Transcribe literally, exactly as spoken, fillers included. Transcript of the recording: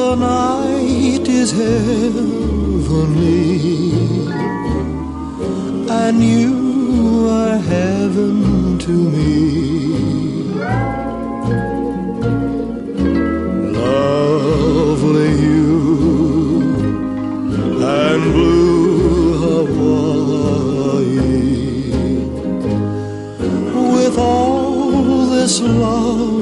the night is heavenly, and you are heaven to me. Lovely you and blue Hawaii, with all this love